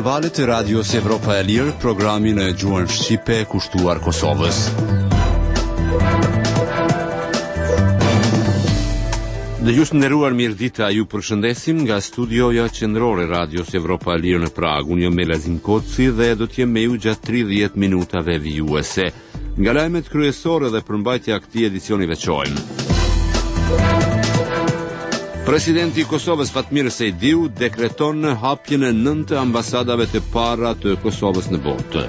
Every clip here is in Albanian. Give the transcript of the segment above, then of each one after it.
valët e Radios Evropa e Lirë, programin e gjuhën shqipe kushtuar Kosovës. Dëgjues nderuar, mirëdita, ju përshëndesim nga studioja qendrore Radios Evropa e Lirë në Prag. Unë jam Melazim Koci dhe do të jem me ju gjatë 30 minutave vijuese. Nga lajmet kryesore dhe përmbajtja e këtij edicioni veçojmë. Presidenti i Kosovës Fatmir Sejdiu dekreton hapjen e 9 ambasadave të para të Kosovës në botë.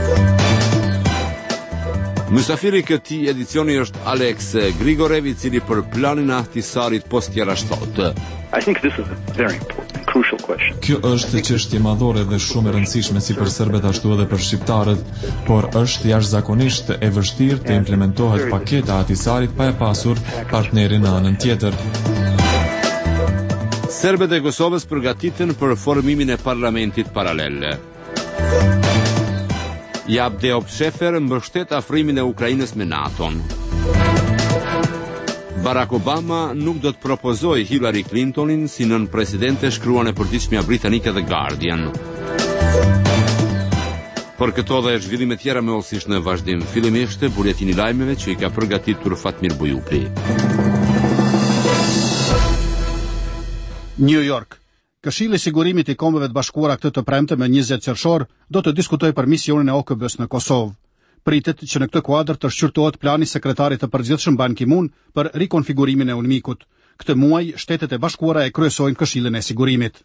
Mysafiri këtij edicioni është Alex Grigorev, i cili për planin e Ahtisarit postjerash thotë: I think this is a very important, crucial question. Kjo është çështje madhore dhe shumë e rëndësishme si për serbët ashtu edhe për shqiptarët, por është jashtëzakonisht e vështirë të implementohet paketa e Ahtisarit pa e pasur partnerin në anën tjetër. Serbët e Kosovës përgatiten për formimin e parlamentit paralel. Javdeop Shefer mbështet afrimin e Ukrainës me NATO-n. Barack Obama nuk do të propozojë Hillary Clintonin si nën presidente, shkruan e përditshmja britanike The Guardian. Për këto dhe zhvillime tjera më osish në vazhdim, fillimisht buletini i lajmeve që i ka përgatitur Fatmir Bujupi. New York. Këshilli i Sigurimit i Kombeve të Bashkuara këtë të premte me 20 qershor do të diskutojë për misionin e OKB-s në Kosovë. Pritet që në këtë kuadër të shqyrtohet plani sekretarit të përgjithshëm Ban Ki-moon për rikonfigurimin e UNMIK-ut. Këtë muaj Shtetet e Bashkuara e kryesojnë Këshillin e Sigurimit.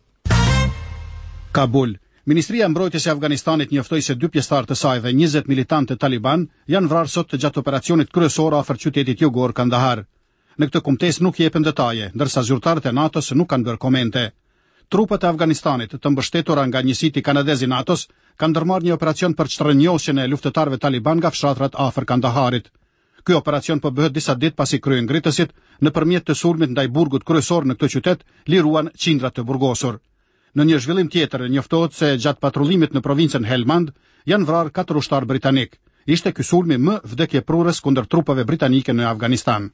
Kabul. Ministria e Mbrojtjes e Afganistanit njoftoi se 2 pjesëtar të saj dhe 20 militantë Taliban janë vrarë sot gjatë operacionit kryesor afër qytetit jugor Kandahar. Në këtë kumtes nuk jepen detaje, ndërsa zyrtarët e NATO-s nuk kanë bërë komente. Trupat e Afganistanit, të mbështetura nga njësiti kanadez i NATO-s, kanë ndërmarrë një operacion për çtrënjosjen e luftëtarëve Taliban nga fshatrat afër Kandaharit. Ky operacion po bëhet disa ditë pasi kryen ngritësit nëpërmjet të sulmit ndaj burgut kryesor në këtë qytet liruan qindra të burgosur. Në një zhvillim tjetër, njoftohet se gjatë patrullimit në provincën Helmand janë vrarë 4 ushtar britanik. Ishte ky sulmi më vdekjeprurës kundër trupave britanike në Afganistan.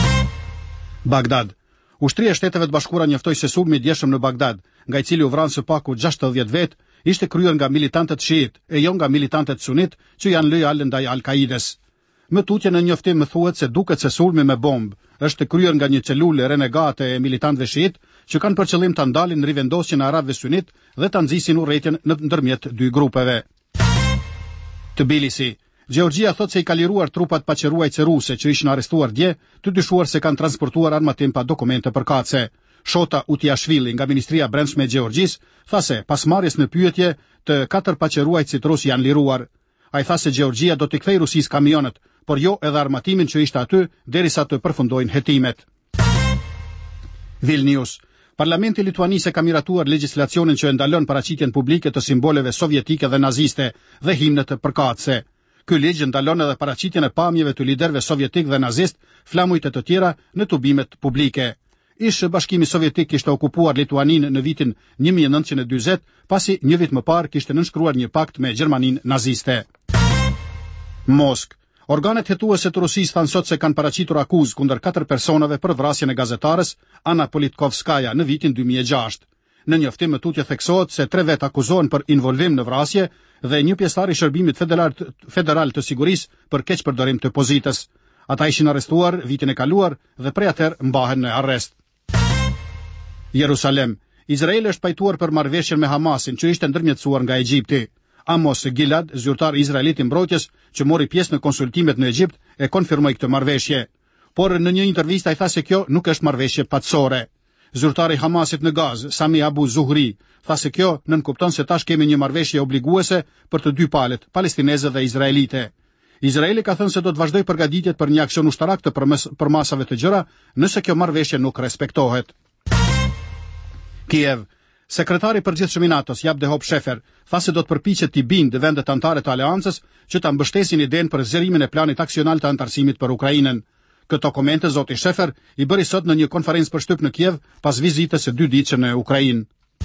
Bagdad. Ushtria e Shteteve të Bashkuara njoftoi se sulmi i djeshëm në Bagdad, nga i cili u vranë së paku 60 vet, ishte kryer nga militantët shiit e jo nga militantët sunit që janë lojal ndaj Al-Kaides. Më tutje në njoftim më thuhet se duket se sulmi me bombë është kryer nga një celulë renegate e militantëve shiit që kanë për qëllim ta ndalin rivendosjen e arabëve sunit dhe ta nxisin urrëtitjen ndërmjet 2 grupeve. Tbilisi. Gjeorgjia thot se i ka liruar trupat paqëruajtëse ruse që ishin arrestuar dje, të dyshuar se kanë transportuar armatim pa dokumente përkatëse. Shota Utiashvili nga Ministria e Brendshme e Gjeorgjisë tha se pas marrjes në pyetje të 4 paqëruajtësit rus janë liruar. Ai tha se Gjeorgjia do t'i kthejë Rusisë kamionet, por jo edhe armatimin që ishte aty derisa të përfundojnë hetimet. Vilnius. Parlamenti lituanisë ka miratuar legjislacionin që e ndalon paraqitjen publike të simboleve sovjetike dhe naziste dhe himnet përkatëse. Ky ligj ndalon edhe paraqitjen e pamjeve të liderëve sovjetik dhe nazist, flamujt e të tjera në tubimet publike. Ish Bashkimi Sovjetik kishte okupuar Lituaninë në vitin 1940, pasi një vit më parë kishte nënshkruar një pakt me Gjermaninë naziste. Moskë. Organet hetuese të Rusisë thanë sot se kanë paraqitur akuzë kundër 4 personave për vrasjen e gazetares Ana Politkovskaja në vitin 2006. Në njoftim më tutje theksohet se 3 vet akuzohen për involvim në vrasje dhe një pjesëtar i shërbimit federal të sigurisë për keqpërdorim të pozitës. Ata ishin arrestuar vitin e kaluar dhe prej atëherë mbahen në arrest. Jerusalem. Izraeli është pajtuar për marrëveshjen me Hamasin që ishte ndërmjetësuar nga Egjipti. Amos Gilad, zyrtar izraelit i mbrojtjes që mori pjesë në konsultimet në Egjipt, e konfirmoi këtë marrëveshje. Por në një intervistë ai tha se kjo nuk është marrëveshje patësore. Zyrtari i Hamasit në Gazë, Sami Abu Zuhri, tha se kjo nënkupton se tash kemi një marrëveshje obliguese për të 2 palët, palestineze dhe izraelite. Izraeli ka thënë se do të vazhdojë përgatitjet për një aksion ushtarak të përmasave të gjëra nëse kjo marrëveshje nuk respektohet. Kiev. Sekretari i përgjithshëm i NATO-s, Javdeop Shefer, tha se do të përpiqet t'i bindë vendet anëtare të aleancës që ta mbështesin idenë për zgjerimin e planit aksional të anëtarësimit për Ukrainën. Këto komente zoti Shefer i bëri sot në një konferencë për shtyp në Kiev pas vizitës së 2 ditëshe në Ukrainë.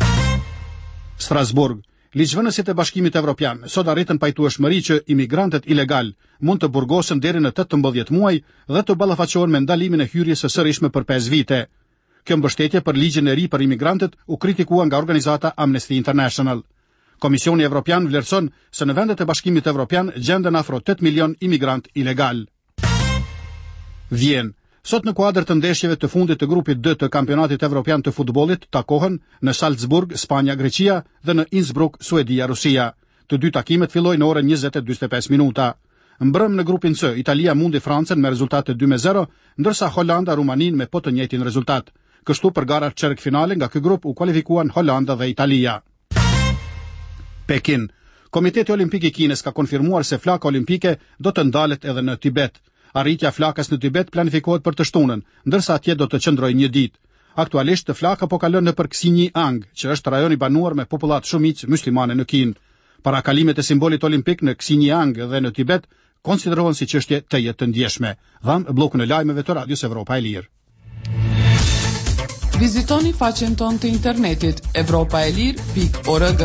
Strasburg. Ligjvënësit e Bashkimit Evropian sot arritën pajtueshmëri që imigrantët ilegal mund të burgosen deri në 18 muaj dhe të ballafaqohen me ndalimin e hyrjes së sërishme për 5 vite. Kjo mbështetje për ligjin e ri për imigrantët u kritikua nga organizata Amnesty International. Komisioni Evropian vlerëson se në vendet e Bashkimit Evropian gjenden afro 8 milion imigrant ilegal. Vjen. Sot në kuadër të ndeshjeve të fundit të grupit D të kampionatit evropian të futbollit takohen në Salzburg, Spanja, Greqia dhe në Innsbruck, Suedia, Rusia. Të dy takimet fillojnë në orën 20:45 minuta. Mbrëm në grupin C, Italia mundi Francën me rezultate 2-0, ndërsa Holanda Rumanin me po të njëjtin rezultat. Kështu për gara çerkfinale nga ky grup u kualifikuan Holanda dhe Italia. Pekin. Komiteti Olimpik i Kinës ka konfirmuar se flaka olimpike do të ndalet edhe në Tibet. Arritja flakës në Tibet planifikohet për të shtunën, ndërsa atje do të qëndrojë një ditë. Aktualisht flaka po kalon nëpër Xinjiang, që është rajon i banuar me popullat shumicë muslimane në Kinë. Parakalimet e simbolit olimpik në Xinjiang dhe në Tibet konsiderohen si çështje të jetë ndjeshme. Dham bllokun e lajmeve të Radios Evropa e Lirë. Vizitoni faqen tonë të internetit evropaelir.org.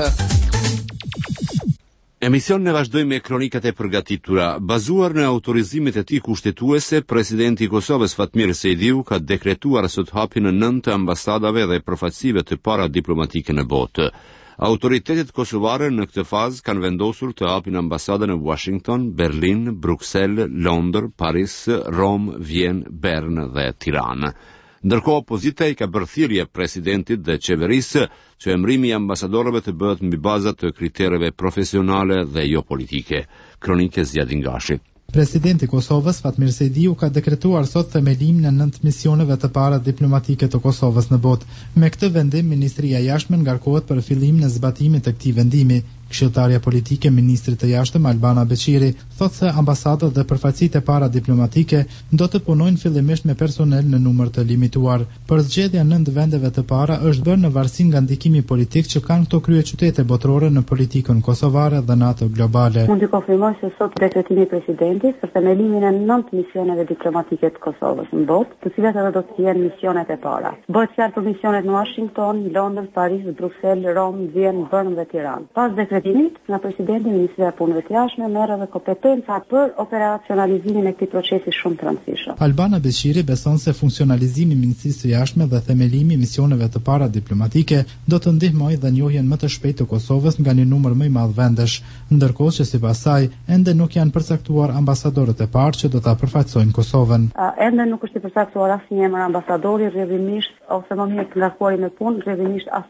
Emisionin e vazhdojmë me kronikat e përgatitura. Bazuar në autorizimet e tij kushtetuese, presidenti i Kosovës Fatmir Sejdiu ka dekretuar sot hapjen e 9 ambasadave dhe përfaqësive të para diplomatike në botë. Autoritetet kosovare në këtë fazë kanë vendosur të hapin ambasada në Washington, Berlin, Bruxelles, Londër, Paris, Rom, Vjen, Bern dhe Tiranë. Ndërkohë opozita i ka bërë thirrje presidentit dhe qeverisë që emrimi i ambasadorëve të bëhet mbi baza të kritereve profesionale dhe jo politike. Kronike Zjadin Gashi. Presidenti i Kosovës Fatmir Sejdiu ka dekretuar sot themelimin e 9 misioneve të para diplomatike të Kosovës në botë. Me këtë vendim, Ministria e Jashtme ngarkohet për fillimin e zbatimit të këtij vendimi. Këshilltarja politike ministrit të jashtëm Albana Beqiri thotë se ambasadat dhe përfaqësitë e para diplomatike do të punojnë fillimisht me personel në numër të limituar. Për zgjedhja 9 vendeve të para është bërë në varësi nga ndikimi politik që kanë këto kryeqytete botërore në politikën kosovare dhe në atë globale. Mund të konfirmoj se sot dekretimi i presidentit për themelimin e 9 misioneve diplomatike të Kosovës në botë, të cilat edhe do të jenë misionet e para. Bëhet fjalë për misionet në Washington, Londër, Paris, Bruxelles, Rom, Vjen, Bern dhe Tiranë. Pas nga presidenti Ministria e Punëve të Jashtme merr edhe kompetenca për operacionalizimin e këtij procesi shumë të rëndësishëm. Albana Beqiri beson se funksionalizimi i Ministrisë së Jashtme dhe themelimi i misioneve të para diplomatike do të ndihmojë dhe njohjen më të shpejtë të Kosovës nga një numër më i madh vendesh, ndërkohë që sipas saj ende nuk janë përcaktuar ambasadorët e parë që do ta përfaqësojnë Kosovën. Ende nuk është i përcaktuar asnjë emër ambasadori rrjedhimisht ose më mirë të ngarkuari me punë, rrjedhimisht as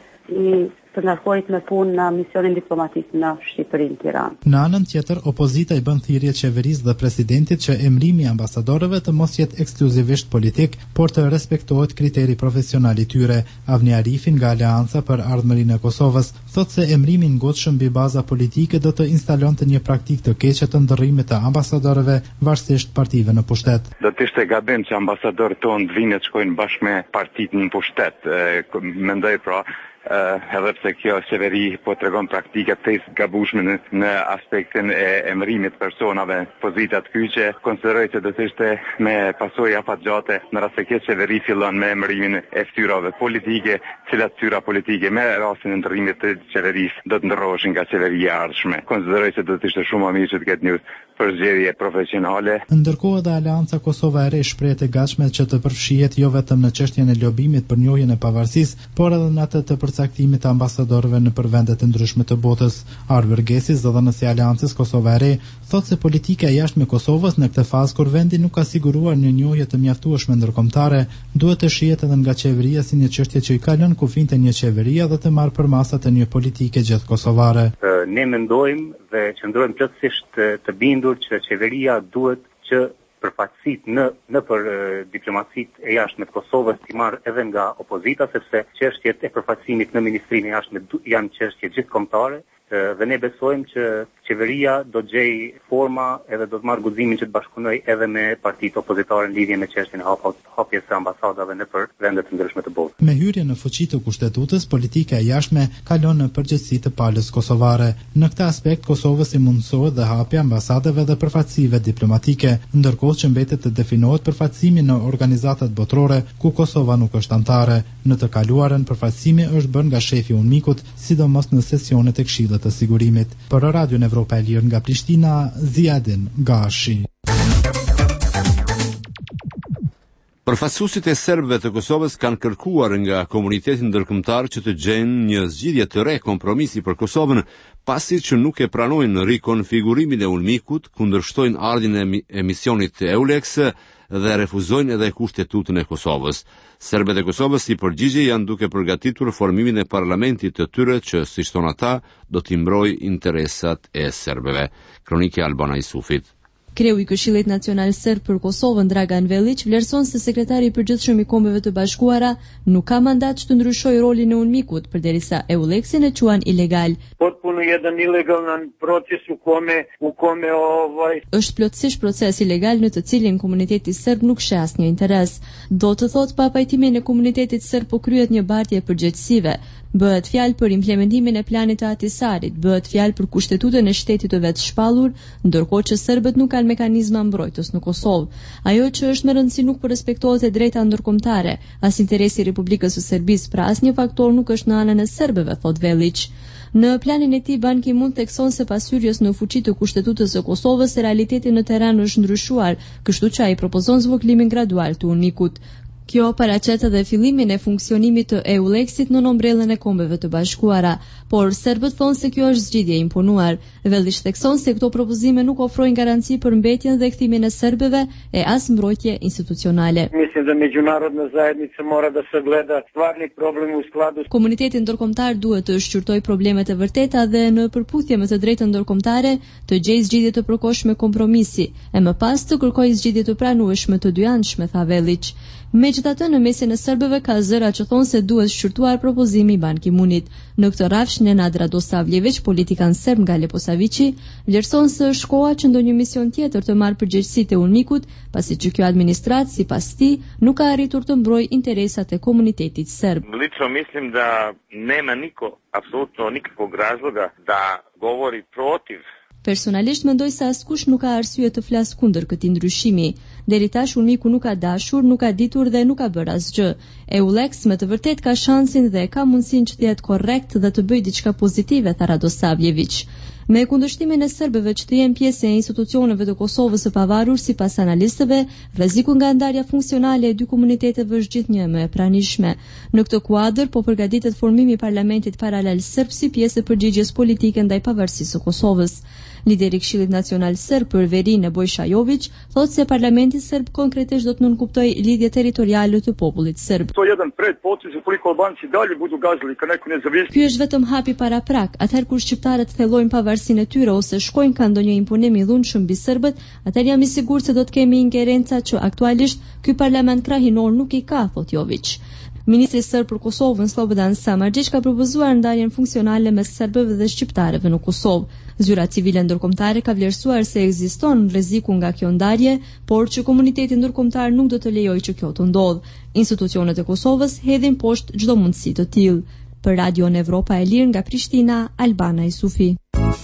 i të ngarkuarit me punë në misionin diplomatik në Shqipërinë, Tiranë. Në anën tjetër, opozita i bën thirrje qeverisë dhe presidentit që emrimi i ambasadorëve të mos jetë ekskluzivisht politik, por të respektohet kriteri profesional i tyre. Avni Arifi nga Aleanca për Ardhmërinë e Kosovës thotë se emrimi i ngutshëm mbi baza politike do të instalonte një praktikë të keqe të ndërrimit të ambasadorëve varësisht partive në pushtet. Do të ishte gabim që ambasadorët tonë të vinë të shkojnë bashkë me partitë në pushtet. Mendoj pra edhe pse kjo qeveri po tregon praktika të gabueshme në aspektin e emërimit personave, pozitat kyçe, konsideroj se do të ishte me pasojë afatgjate në rast se kjo qeveri fillon me emërimin e ftyrave politike, cilat fyra politike me rastin e ndërrimit të qeverisë do të ndërroheshin nga qeveria e ardhshme. Konsideroj se do të ishte shumë më mirë që të ketë një përzgjedhje profesionale. Ndërkohë dhe Aleanca Kosova e Re shprehet e gatshme që të përfshihet jo vetëm në çështjen e lobimit për njohjen e pavarësisë, por edhe në atë të përcaktimit të ambasadorëve në vende të ndryshme të botës. Arver Gesi, zëdhënësi i Aleancës Kosova e Re, thotë se politika e jashtme e Kosovës në këtë fazë kur vendi nuk ka siguruar një njohje të mjaftueshme ndërkombëtare, duhet të shihet edhe nga qeveria si një çështje që i ka lënë kufijnë të një qeveria dhe të marrë përmasa të një politike gjithë kosovare. Ne mendojmë dhe qëndrojmë plotësisht të bindur që qeveria duhet që përfaqësitë në për diplomacitë e jashtme të Kosovës të marrë edhe nga opozita, sepse çështjet e përfaqësimit në Ministrinë e Jashtme janë çështje gjithkombëtare dhe ne besojmë që qeveria do të gjej forma edhe do të marrë guximin që të bashkëpunojë edhe me partitë opozitare në lidhje me çështjen e hapjes së ambasadave nëpër vende të ndryshme të botës. Me hyrjen në fuqi të kushtetutës, politika e jashtme kalon në përgjegjësi të palës kosovare. Në këtë aspekt Kosovës i mundësohet dhe hapja ambasadave dhe përfaqësive diplomatike, ndërkohë që mbetet të definohet përfaqësimi në organizatat botërore ku Kosova nuk është anëtare. Në të kaluarën përfaqësimi është bërë nga shefi i UNMIK-ut, sidomos në sesionet e Këshillit të Sigurimit. Për Radion Evropa e Lirë nga Prishtina, Ziadin Gashi. Përfaqësuesit e serbëve të Kosovës kanë kërkuar nga komuniteti ndërkombëtar që të gjejnë një zgjidhje të re kompromisi për Kosovën, pasi që nuk e pranojnë rikonfigurimin e ulmikut, kundërshtojnë ardhin e misionit EULEX dhe refuzojnë edhe kushtetutën e Kosovës. Serbët e Kosovës si përgjigje janë duke përgatitur formimin e parlamentit të tyre që, siç thonë ata, do t'i mbrojë interesat e serbëve. Kronike Albana Isufit. Kreu i Këshillit Nacional Serb për Kosovën, Dragan Velić, vlerëson se sekretari i përgjithshëm i Kombeve të Bashkuara nuk ka mandat që të ndryshojë rolin e UNMIK-ut, përderisa EULEX-in e quan ilegal. Potpuno jedan ilegalan proces u kome Është plotësisht proces ilegal në të cilin komuniteti serb nuk sheh asnjë interes. Do të thotë pa pajtimin e komunitetit serb po kryhet një bartje përgjegjësive. Bëhet fjalë për implementimin e planit të Ahtisarit, bëhet fjalë për kushtetutën e shtetit të vetë shpallur, ndërkohë që serbët nuk kanë mekanizma mbrojtës në Kosovë. Ajo që është më rëndësi nuk respektohet e drejta ndërkombëtare, as interesi i Republikës së Serbisë, pra asnjë faktor nuk është në anën e serbëve, thot Velić. Në planin e tij Ban Ki-moon thekson se pas hyrjes në fuqi të kushtetutës së Kosovës, realiteti në terren është ndryshuar, kështu që ai propozon zvogëlimin gradual të UNMIK-ut. Kjo paraqet edhe fillimin e funksionimit të EULEX-it në ombrellën e Kombeve të Bashkuara, por serbët thonë se kjo është zgjidhje imponuar. Velić thekson se këto propozime nuk ofrojnë garanci për mbetjen dhe kthimin e serbëve e as mbrojtje institucionale. Mislim da međunarodna zajednica mora da sagleda stvarni problem u skladu. Komuniteti ndërkombëtar duhet të shqyrtojë problemet e vërteta dhe në përputhje me të drejtën ndërkombëtare të gjejë zgjidhje të përkohshme kompromisi, e më pas të kërkojë zgjidhje të pranueshme të dyanshme, tha Velić. Megjithatë, në mesin e serbëve ka zëra që thonë se duhet shqyrtuar propozimi i Ban Ki-moonit. Në këtë rafsh, Nenad Radosavljević, politikan serb nga Leposavići, vlerëson se është koha që ndonjë mision tjetër të marrë përgjegjësitë e UNMIK-ut, pasi që kjo administratë, sipas tij, nuk ka arritur të mbrojë interesat e komunitetit serb. Lično mislim da nema niko, apsolutno nikakvog razloga da govori protiv. Personalisht mendoj se askush nuk ka arsye të flas kundër këtij ndryshimi. Deri tash UNMIK-u nuk ka dashur, nuk ka ditur dhe nuk ka bërë asgjë. EULEX me të vërtet ka shansin dhe ka mundësinë që të jetë korrekt dhe të bëjë diçka pozitive, tha Radosavljević. Me kundërshtimin e serbëve që të jenë pjesë e institucioneve të Kosovës së pavarur, sipas analistëve, rreziku nga ndarja funksionale e dy komuniteteve është gjithnjë më e pranishme. Në këtë kuadër po përgatitet formimi i parlamentit paralel serb si pjesë e përgjigjes politike ndaj pavarësisë së Kosovës. Lideri i Këshillit Nacional Serb për Verinë Bojshajović thotë se parlamenti serb konkretisht do të nënkuptojë lidhje territoriale të popullit serb. Ky është vetëm hapi para prak, atëherë kur shqiptarët thellojnë pavarësinë e tyre ose shkojnë ka ndonjë imponim i dhunshëm mbi serbët, atëherë jam i sigurt se do të kemi ingerenca që aktualisht ky parlament krahinor nuk i ka, thotë Jović. Ministri serb për Kosovën Slobodan Samardžić ka propozuar ndarjen funksionale mes serbëve dhe shqiptarëve në Kosovë. Zyra civile ndërkombëtare ka vlerësuar se ekziston rreziku nga kjo ndarje, por që komuniteti ndërkombëtar nuk do të lejojë që kjo të ndodhë. Institucionet e Kosovës hedhin poshtë çdo mundësi të tillë. Për Radion Evropa e Lirë nga Prishtina, Albana Isufi.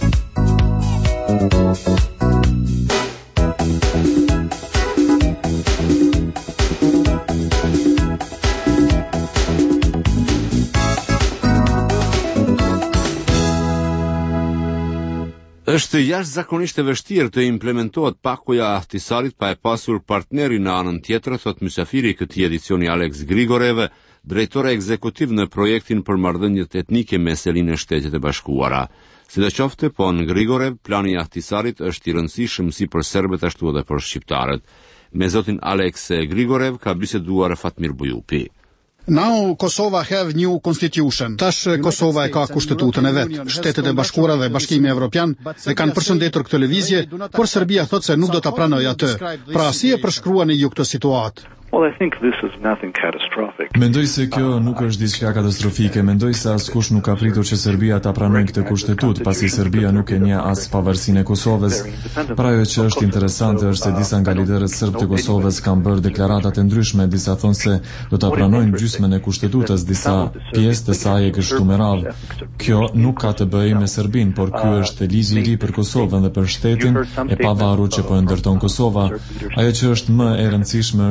Është jashtëzakonisht e vështirë të implementohet pakuja e Ahtisarit pa e pasur partneri në anën tjetër, thot mysafiri i këtij edicioni Alex Grigorev, drejtore ekzekutiv në projektin për marrëdhëniet etnike me Selinë e Shtetit e Bashkuara. Sidoqoftë, po në Grigorev, plani i Ahtisarit është i rëndësishëm si për serbët ashtu edhe për shqiptarët. Me zotin Alex Grigorev ka biseduar Fatmir Bujupi. Now Kosova have new constitution. Tash Kosova e ka kushtetutën e vet. Shtetet e Bashkuara dhe Bashkimi Evropian e kanë përshëndetur këtë lëvizje, por Serbia thotë se nuk do ta pranojë atë. Pra si e përshkruani ju këtë situatë? Well, I think this is nothing catastrophic. Mendoj se kjo nuk është diçka katastrofike. Mendoj se askush nuk ka pritur që Serbia ta pranojë këtë kushtetut, pasi Serbia nuk e njeh as pavarësinë e Kosovës. Pra ajo që është interesante është se disa nga liderët serb të Kosovës kanë bërë deklarata të ndryshme, disa thonë se do ta pranojnë gjysmën e kushtetutës, disa pjesë të saj e kështu me radhë. Kjo nuk ka të bëjë me Serbinë, por ky është ligji i ri për Kosovën dhe për shtetin e pavarur që po e ndërton Kosova. Ajo që është më e rëndësishme është se po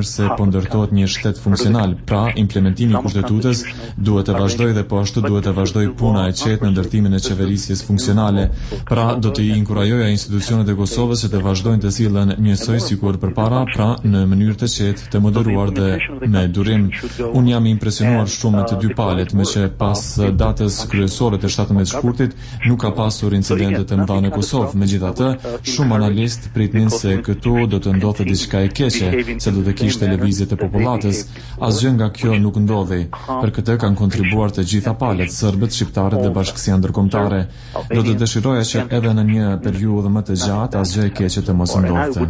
ndërtohet një shtet funksional, pra implementimi i kushtetutës duhet të vazhdojë dhe po ashtu duhet të vazhdojë puna e qetë në ndërtimin e qeverisjes funksionale. Pra do të inkurajoja institucionet e Kosovës që të vazhdojnë të sillen njësoj sikur përpara, pra në mënyrë të qetë, të moderuar dhe me durim. Unë jam impresionuar shumë me të dy palët, me që pas datës kryesore të 17 shkurtit nuk ka pasur incidente të mëdha në Kosovë. Megjithatë, shumë analistë pritnin se këtu do të ndodhte diçka e keqe, se do të kishte lëvizje të popullatës. Asgjë nga kjo nuk ndodhi. Për këtë kanë kontribuar të gjitha palët, serbët, shqiptarët dhe bashkësia ndërkombëtare. Do të dëshiroja që edhe në një periudhë më të gjatë asgjë e keqe të mos ndodhte.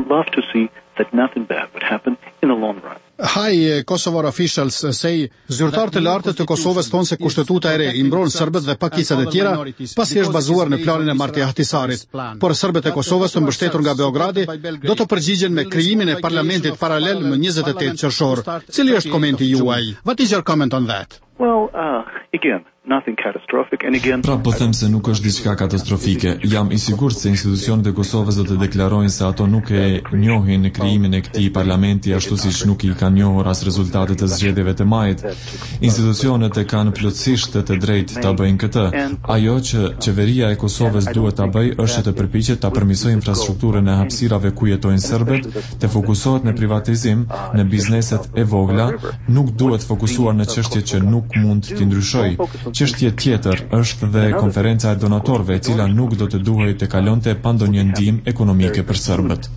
High Kosovar officials say zyrtarët e lartë të Kosovës thonë se kushtetuta e re i mbron serbët dhe pakicat e tjera, pasi është bazuar në planin e Marti Ahtisarit. Por serbët e Kosovës të mbështetur nga Beogradi do të përgjigjen me krijimin e parlamentit paralel më 28 qershor. Cili është komenti juaj? What is your comment on that? Well, again, nothing catastrophic, and again... Pra po them se nuk është diçka katastrofike. Jam i sigurt se institucionet e Kosovës do të deklarojnë se ato nuk e njohin krijimin e këtij parlamenti ashtu siç nuk i kanë njohur as rezultatet e zgjedhjeve të majit. Institucionet e kanë plotësisht të drejtë ta bëjnë këtë. Ajo që qeveria e Kosovës duhet ta bëjë është të përpiqet ta përmirësojë infrastrukturën e hapësirave ku jetojnë serbët, të fokusohet në privatizim, në bizneset e vogla, nuk duhet fokusuar në çështjet që nuk mund të ndryshojë. Çështje tjetër është dhe konferenca e donatorëve, e cila nuk do të duhej të kalonte pa ndonjë ndihmë ekonomike për serbët.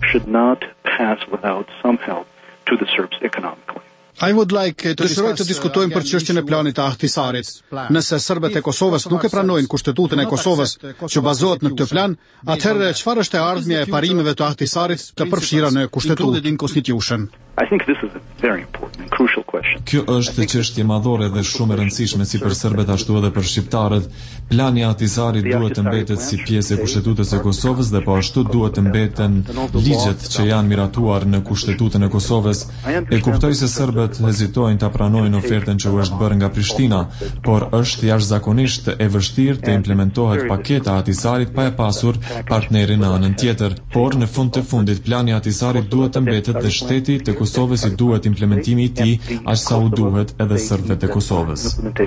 I would like të dëshiroj të diskutojmë për çështjen e planit të Ahtisarit. Nëse serbët e Kosovës nuk e pranojnë kushtetutën e Kosovës që bazohet në këtë plan, atëherë çfarë është e ardhmja e parimeve të Ahtisarit të përfshira në kushtetutë? I think this is a very important and crucial question. Kjo është çështje madhore dhe shumë e rëndësishme si për serbët ashtu edhe për shqiptarët. Plani i Ahtisarit duhet të mbetet si pjesë e kushtetutës së Kosovës dhe po ashtu duhet të mbeten ligjet që janë miratuar në kushtetutën e Kosovës. E kuptoj se serbët hezitojnë ta pranojnë ofertën që u është bërë nga Prishtina, por është jashtëzakonisht e vështirë të implementohet paketa e Ahtisarit pa e pasur partnerin në anën tjetër. Por në fund të fundit plani i Ahtisarit duhet të mbetet dhe shteti të Kosovës i duhet implementimi i tij aq sa u duhet edhe serbëve të Kosovës.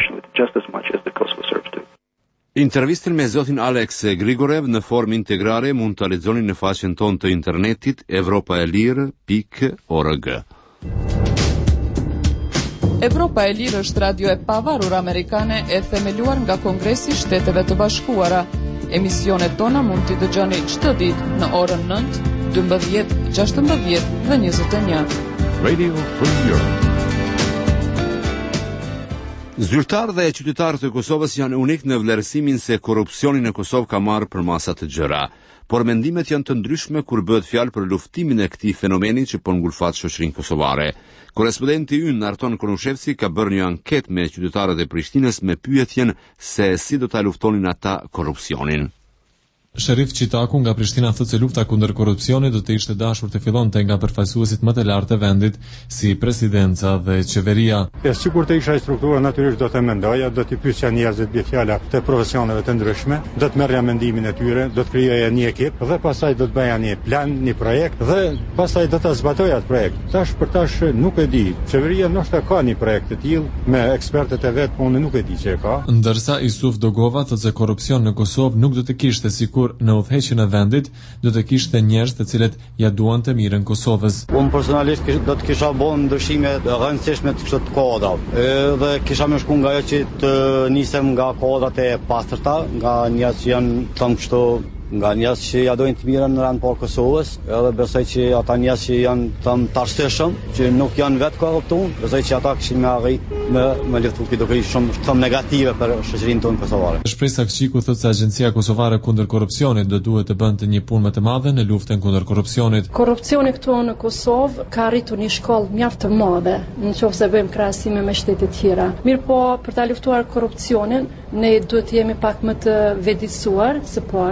Intervistën me zotin Alex Grigorev në formë integrale mund ta lexoni në faqen tonë të internetit europaelir.org. Evropa e Lirë është radio e pavarur amerikane e themeluar nga Kongresi i Shteteve të Bashkuara. Emisionet tona mund t'i dëgjoni çdo ditë në orën 9, 12, 16 dhe 21. Radio Free Europe. Zyrtarë dhe qytetarët e Kosovës janë unik në vlerësimin se korrupsioni në Kosovë ka marrë për masa të gjëra, por mendimet janë të ndryshme kur bëhet fjalë për luftimin e këtij fenomeni që po ngulfat shoqërinë kosovare. Korrespondenti ynë Arton Konushevci ka bërë një anketë me qytetarët e Prishtinës me pyetjen se si do ta luftonin ata korrupsionin. Sherif Qitaku nga Prishtina thotë se lufta kundër korrupsionit do të ishte dashur të fillonte nga përfaqësuesit më të lartë të vendit, si presidenca dhe qeveria. Sikur të isha struktura natyrisht do të mendoja, do të pyesja njerëzit mbi fjala të profesioneve të ndryshme, do të merrja mendimin e tyre, do të krijoja një ekip dhe pastaj do të bëja një plan, një projekt dhe pastaj do ta zbatoja atë projekt. Tash për tash nuk e di. Qeveria ndoshta ka një projekt të tillë me ekspertët e vet, por unë nuk e di çe ka. Ndërsa Isuf Dogova thotë se korrupsion në Kosovë nuk do të kishte sikur në udhëheqjen e vendit do të kishte njerëz të cilët ja duan të mirën Kosovës. Unë personalisht do të kisha bën ndryshime të rëndësishme të këto kodrave. Dhe kisha më shku nga ajo që të nisem nga kodrat e pastërta, nga njerëz që janë thënë kështu, nga njerëz që ja dojnë të mirën në rand por Kosovës, edhe besoj që ata njerëz që janë të arsyeshëm, që nuk janë vetë korruptuar, besoj që ata kishin më arrit me luftu që do të ishte shumë negative për shoqërinë tonë kosovare. Shpresa Kçiku thotë se Agjencia Kosovare kundër korrupsionit do duhet të bënte një punë më të madhe në luftën kundër korrupsionit. Korrupsioni këtu në Kosovë ka arritur një shkollë mjaft të madhe, nëse bëjmë krahasime me shtete të tjera. Mirpo për ta luftuar korrupsionin, ne duhet të jemi pak më të vetëdijsuar së pari.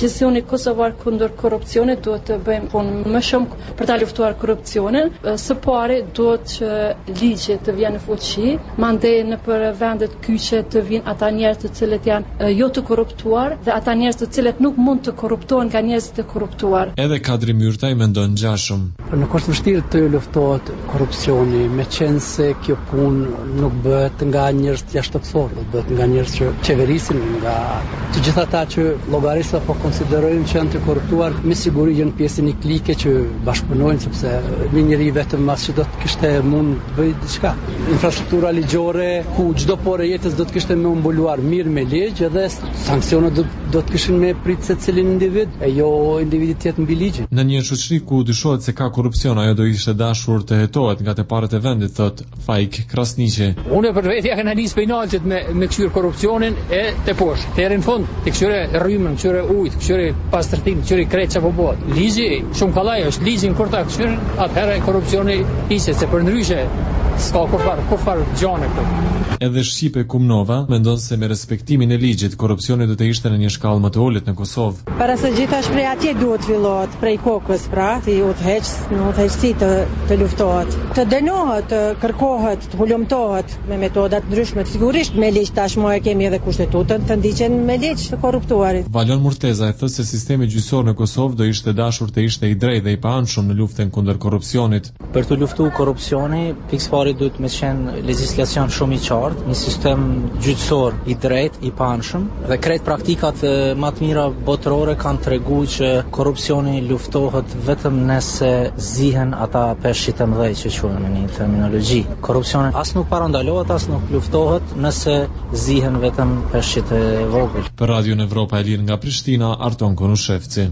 Agjicioni kosovar kundër korrupsionit duhet të bëjmë punë më shumë për ta luftuar korrupsionin. Së pari duhet që ligji të vijë në fuqi, mandej në për vendet kyçe të vinë ata njerëz të cilët janë jo të korruptuar dhe ata njerëz të cilët nuk mund të korruptohen nga njerëz të korruptuar. Edhe Kadri Myrtaj mendon ngjashëm. Nuk është vështirë të luftohet korrupsioni, meqense kjo punë nuk bëhet nga njerëz jashtëtësorë, bëhet nga njerëz që qeverisin, nga të gjithë ata që llogarisë apo konsiderojnë që janë të korruptuar, me siguri janë pjesë e një klike që bashkëpunojnë, sepse një njeri vetëm as që do të kishte mund të bëjë diçka. Infrastruktura ligjore ku çdo porë jetës do të kishte më mbuluar mirë me ligj, edhe sanksionet do të kishin me prit secilin individ, e jo individi tjetër mbi ligjin. Në një shoqëri ku dyshohet se ka korrupsion, ajo do ishte dashur të hetohet nga tepërët e vendit, thot Faik Krasniqi. Unë për vetë kanë nis penaltet me këshir korrupsionin e te poshtë. Deri në fund, te këshire rrymën, këshire ujit, këshire pastërtim, këshire krejt çapo bëhet. Ligji shumë kollaj është, ligjin kur ta këshir, atëherë korrupsioni hiqet, se përndryshe s'ka kurfar gjane këtu. Edhe Shqipe Kumnova mendon se me respektimin e ligjit korrupsioni do të ishte në një shkallë më të ulët në Kosovë. Para së gjithash prej atje duhet fillohet, prej kokës, pra, ti udhëheqësi të luftohet, të dënohet, të kërkohet, të hulumtohet me metodat ndryshme. Sigurisht me ligj tashmë e kemi edhe kushtetutën të ndiqen me ligj të korruptuarit. Valon Murteza e thosë se sistemi gjyqësor në Kosovë do ishte dashur të ishte i drejtë dhe i paanshëm në luftën kundër korrupsionit. Për të luftuar korrupsioni, pikëpari duhet të qenë legjislacion shumë i qartë, një sistem gjyqësor i drejtë, i paanshëm, dhe krejt praktikat më të mira botërore kanë treguar që korrupsioni luftohet vetëm nëse zihen ata peshqit e mëdhenj që quhen në një terminologji. Korrupsioni as nuk parandalohet, as nuk luftohet nëse zihen vetëm peshqit e vogël. Për Radio Evropa e Lirë nga Prishtina, Arton Konushevci.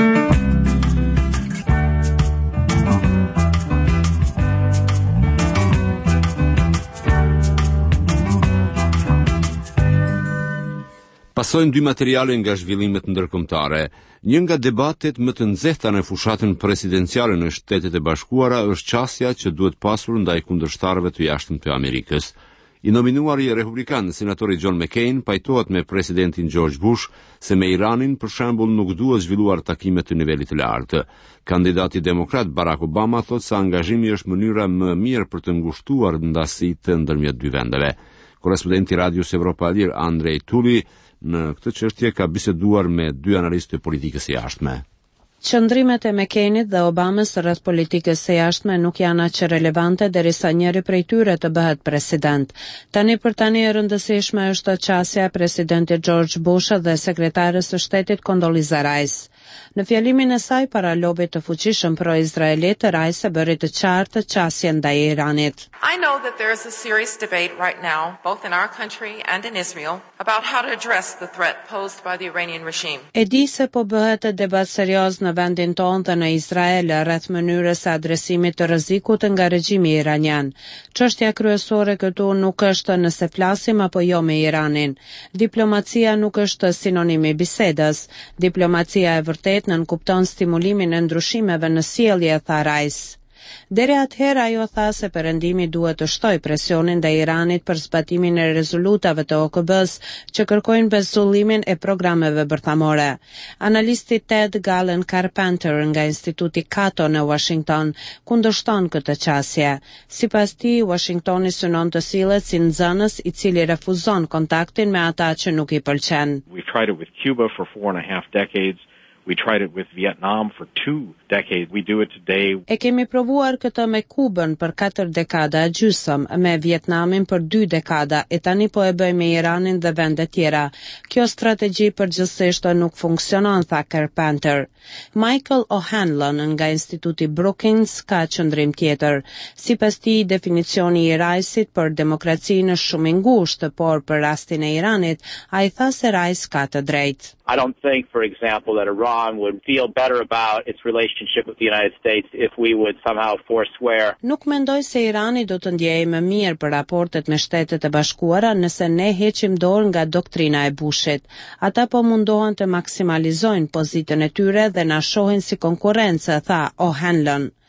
Pasojmë dy materiale nga zhvillimet ndërkombëtare. Një nga debatet më të nxehta në fushatën presidenciale në Shtetet e Bashkuara është çësia që duhet pasur ndaj kundërshtarëve të jashtëm të Amerikës. I nominuari republikan senatori John McCain pajtohet me presidentin George Bush se me Iranin për shembull nuk duhet zhvilluar takime të nivelit të lartë. Kandidati demokrat Barack Obama thotë se angazhimi është mënyra më mirë për të ngushtuar ndasitë ndërmjet dy vendeve. Korrespondenti Radios Evropa e Lirë Andrej Tulli në këtë çështje ka biseduar me dy analistë të politikës së jashtme. Qëndrimet e McCainit dhe Obamës rreth politikës së jashtme nuk janë aq relevante derisa njëri prej tyre të bëhet president. Tani e rëndësishme është çësia e presidentit George Bush dhe sekretarës së shtetit Condoleezza Rice. Në fjalimin e saj para lobit të fuqishëm pro-izraelit, Rice bëri të qartë çësjen ndaj Iranit. I know that there is a serious debate right now, both in our country and in Israel, about how to address the threat posed by the Iranian regime. E di se po bëhet debat serioz në vendin tonë dhe në Izrael rreth mënyrës së adresimit të rrezikut nga regjimi iranian. Çështja kryesore këtu nuk është nëse flasim apo jo me Iranin. Diplomacia nuk është sinonim i bisedës. Diplomacia e vërtet nënkupton stimulimin e ndryshimeve në sjellje, tha Rice. Deri atëherë ajo tha se perëndimi duhet të shtojë presionin ndaj Iranit për zbatimin e rezolutave të OKB-s që kërkojnë mbezullimin e programeve bërthamore. Analisti Ted Gallen Carpenter nga Instituti Cato në Washington kundërshton këtë çësje. Sipas tij, Washingtoni synon të sillet si nxënës i cili refuzon kontaktin me ata që nuk i pëlqen. We tried it with Cuba for 4.5 decades. We tried it with Vietnam for 2 decades. We do it today. E kemi provuar këtë me Kubën për 4 dekada e gjysmë, me Vietnamin për 2 dekada, e tani po e bëjmë me Iranin dhe vende tjera. Kjo strategji përgjithsisht nuk funksionon, tha Carpenter. Michael O'Hanlon nga Instituti Brookings ka qëndrim tjetër. Sipas tij, definicioni i Rice-it për demokracinë është shumë i ngushtë, por për rastin e Iranit, ai tha se Rice ka të drejtë. I don't think, for example, that Iran would feel better about its relationship with the United States if we would somehow forswear. Nuk mendoj se Irani do të ndjejë më mirë për raportet me Shtetet e Bashkuara nëse ne heqim dorë nga doktrina e Bushit. Ata po mundohen të maksimalizojnë pozitën e tyre dhe na shohin si konkurrencë, tha O'Hanlon.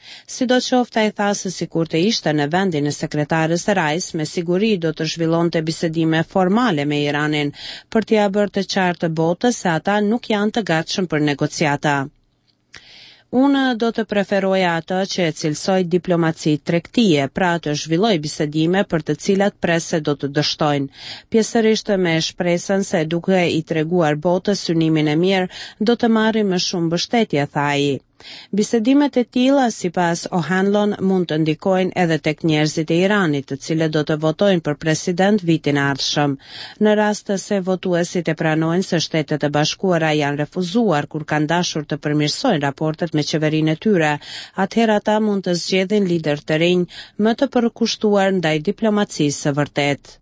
Sidoqoftë ai tha se sikur të ishte në vendin e sekretarës së Rais, me siguri do të zhvillonte bisedime formale me Iranin për t'ia bërë të qartë botës se ata nuk janë të gatshëm për negociata. Unë do të preferoja atë që e cilësoj diplomaci tregtie, pra të zhvilloj bisedime për të cilat prese do të dështojnë. Pjesërisht me shpresën se duke i treguar botës synimin e mirë, do të marrim më shumë mbështetje, tha ai. Bisedimet e tilla, sipas O'Hanlon, mund të ndikojnë edhe tek njerëzit e Iranit, të cilët do të votojnë për president vitin e ardhshëm. Në rast se votuesit e pranojnë se Shtetet e Bashkuara janë refuzuar kur kanë dashur të përmirësojnë raportet me qeverinë e tyre, atëherë ata mund të zgjedhin lider të rinj më të përkushtuar ndaj diplomacisë së vërtetë.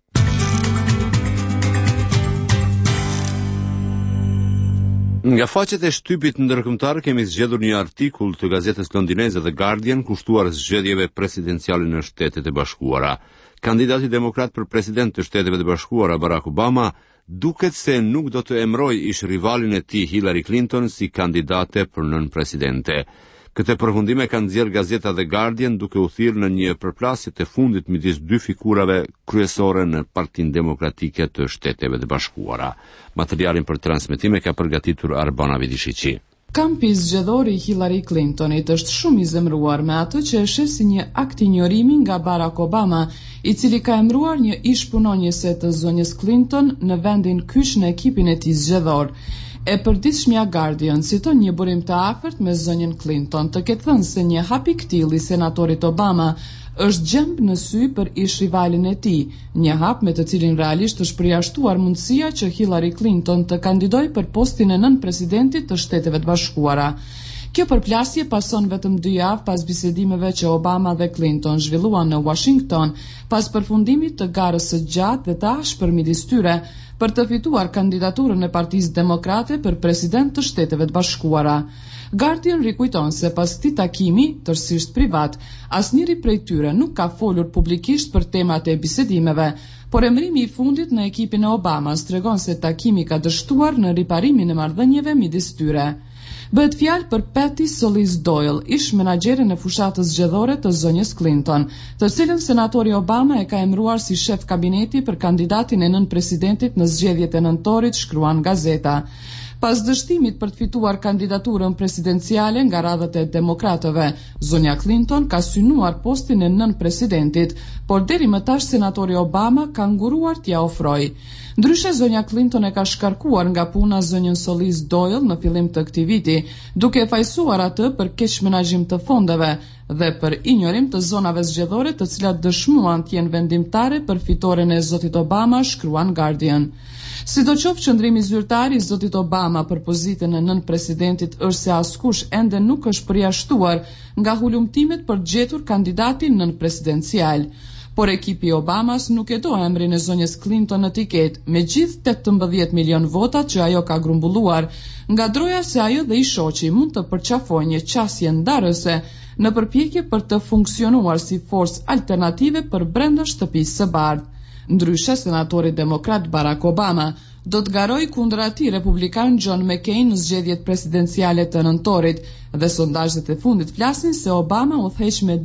Nga faqet e shtypit ndërkombëtar kemi zgjedhur një artikull të gazetës londineze The Guardian kushtuar zgjedhjeve presidenciale në Shtetet e Bashkuara. Kandidati demokrat për president të Shteteve të Bashkuara Barack Obama duket se nuk do të emrojë ish rivalin e tij Hillary Clinton si kandidate për nënpresidente. Këtë përfundime kanë nxjerrë gazeta The Guardian duke u thirrë në një përplasje të fundit midis dy figurave kryesore në Partinë Demokratike të Shteteve të Bashkuara. Materialin për transmetime ka përgatitur Arbana Vidishiqi. Kampi zgjedhor i Hillary Clintonit është shumë i zemëruar me atë që e sheh si një akt injorimi nga Barack Obama, i cili ka emëruar një ish punonjëse të zonjës Clinton në vendin kyç në ekipin e tij zgjedhor. E përditshmja Guardian citon një burim të afërt me zonjën Clinton, të ketë thënë se një hap i kthill i senatorit Obama është gjemb në sy për ish rivalin e tij, një hap me të cilin realisht është përjashtuar mundësia që Hillary Clinton të kandidojë për postin e nënpresidentit të Shteteve të Bashkuara. Kjo përplasje pason vetëm 2 javë pas bisedimeve që Obama dhe Clinton zhvilluan në Washington pas përfundimit të garës së gjatë dhe të ashpër midis tyre për të fituar kandidaturën e Partisë Demokrate për president të Shteteve të Bashkuara. Guardian rikujton se pas këtij takimi, tërësisht privat, asnjëri prej tyre nuk ka folur publikisht për temat e bisedimeve, por emrimi i fundit në ekipin e Obamas tregon se takimi ka dështuar në riparimin e marrëdhënieve midis tyre. Bëhet fjalë për Patty Solis Doyle, ish menaxhere në fushatës zgjedhore të zonjës Clinton, të cilën senatori Obama e ka emëruar si shef kabineti për kandidatin e nënpresidentit në zgjedhjet e nëntorit, shkruan gazeta. Pas dështimit për të fituar kandidaturën presidenciale nga radhët e demokratëve, zonja Clinton ka synuar postin e nënpresidentit, por deri më tash senatori Obama ka nguruar t'ia ofrojë. Ndryshe, zonja Clinton e ka shkarkuar nga puna zonjën Solis Doyle në fillim të këtij viti, duke fajsuar atë për keq menaxhim të fondeve dhe për injorim të zonave zgjedhore të cilat dëshmuan të jenë vendimtare për fitoren e zotit Obama, shkruan Guardian. Sidoqoftë, qëndrimi zyrtar i zotit Obama për pozitën e nënpresidentit është se askush ende nuk është përjashtuar nga hulumtimet për gjetur kandidatin nënpresidencial. Por ekipi Obamas nuk e do emrin e zonjës Clinton në tiket, me gjithë 18 milion votat që ajo ka grumbulluar, nga droja se ajo dhe i shoqi mund të përqafojnë një qasje ndarëse në përpjekje për të funksionuar si forcë alternative për brenda shtëpisë së bardhë. Ndryshe, senatori demokrat Barack Obama do të garojë kundër atij republikan John McCain në zgjedhjet presidenciale të nëntorit dhe sondazhet e fundit flasin se Obama udhëheq me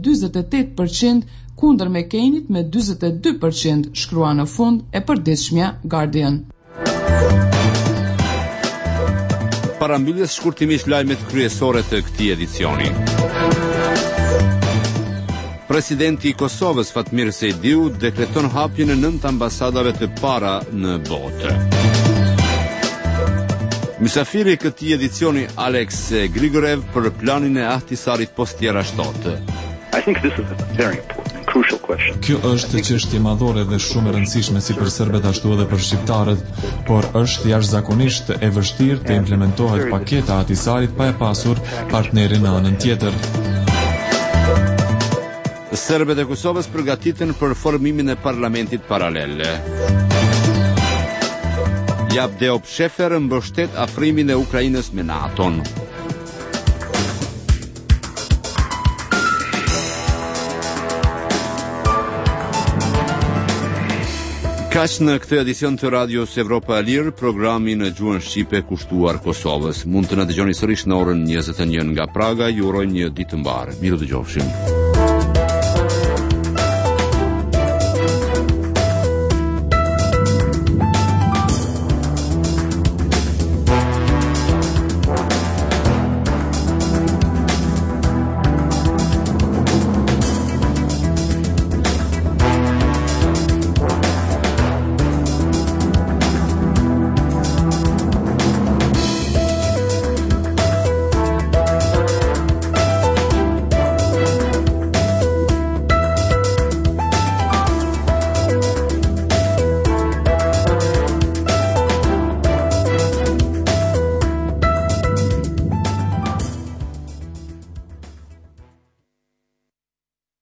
48% kundër McCainit me 42%, shkrua në fund e përditshmja Guardian. Parambylles shkurtimisht lajmet kryesore të këtij edicioni. Presidenti i Kosovës Fatmir Sejdiu dekreton hapjen e 9 ambasadave të para në botë. Mysafiri i këtij edicioni Alex Grigorev për planin e Ahtisarit post-Jarashtot. I think this is very important. Kjo është çështje madhore dhe shumë e rëndësishme si për serbët ashtu edhe për shqiptarët, por është jashtëzakonisht e vështirë të implementohet paketa e Ahtisarit pa e pasur partnerin në anën tjetër. Serbët e Kosovës përgatiten për formimin e parlamentit paralel. Javdeo Pshefer mbështet afrimin e Ukrainës me NATO-n. Kaq në këtë edicion të Radios Evropa e Lirë, programi në gjuhën shqipe kushtuar Kosovës. Mund të na dëgjoni sërish në orën 21 nga Praga. Ju uroj një ditë të mbarë. Miru dëgjofshim.